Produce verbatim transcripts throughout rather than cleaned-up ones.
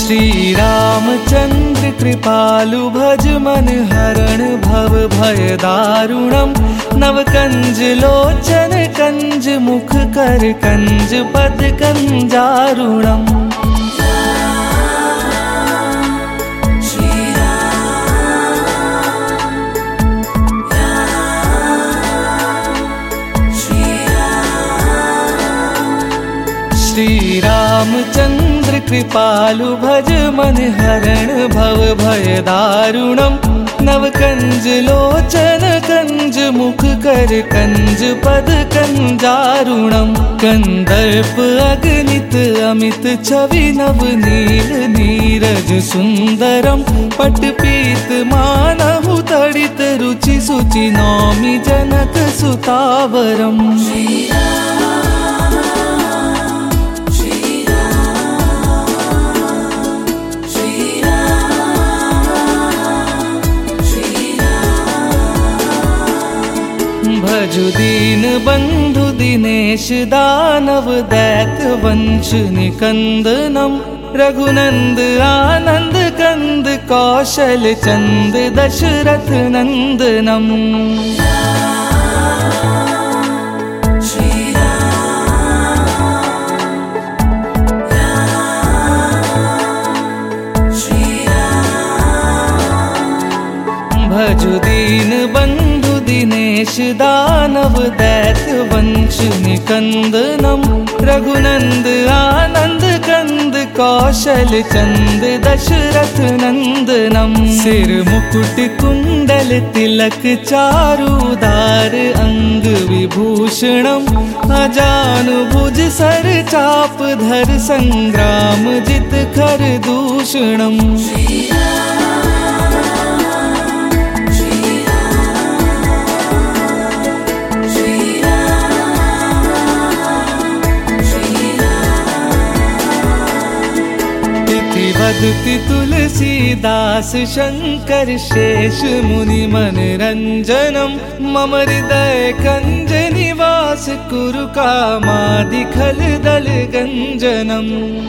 श्री रामचंद्र कृपालु भज मन हरण भव भय दारुणम। नव कंज लोचन कंज मुख कर कंज पद कंजारुणम। श्री रामचंद्र कृपालु भज मन हरण भव भय दारुणम। नव कंज लोचन कंज मुख कर कंज पद कंजारुणम। कंदर्प अगणित अमित छवि नव नील नीरज सुंदरम। पट पीत मानहु तड़ित रुचि सुचि नौमि जनक सुतावरम। भजु दीन बंधु दिनेश दानव दैत वंश निकंदनम। रघुनंद आनंद कंद कौशल चंद दशरथ नंदनम। भजु दीन बंधु दिनेश दानव दैत वंश निकंदनम। रघुनंद आनंद कंद कौशल चंद दशरथ नंदनम। सिर मुकुट कुंडल तिलक चारुदार अंग विभूषणम। अजानु भुज सर चाप धर संग्राम जित कर दूषणम। वदति तुलसीदास शंकर शेष मुनि मन रंजनम। मम हृदय कंज निवास कुरु कामादि खल दल गंजनम।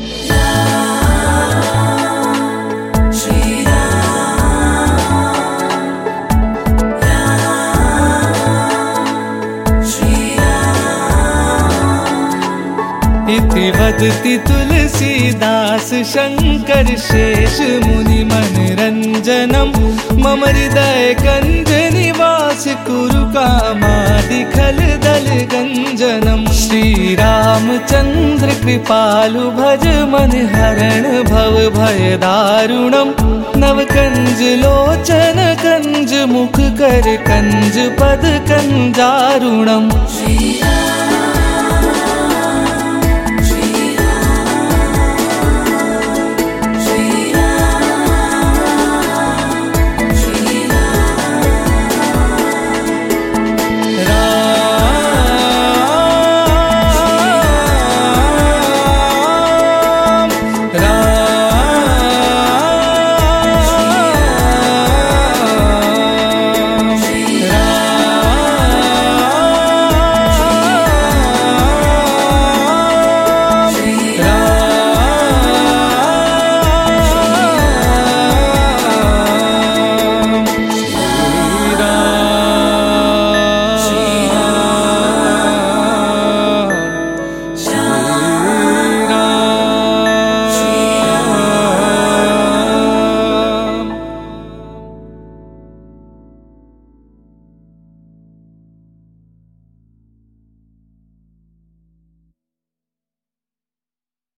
इति वदति तुलसीदास शंकर शेष मुनि मन रंजनम। मम हृदय कंज निवास कुरु कामादि खल दल गंजनम। श्री रामचंद्र कृपालु भज मन हरण भव भय दारुणम। नव कंज लोचन कंज मुख कर कंज पद कंजारुणम।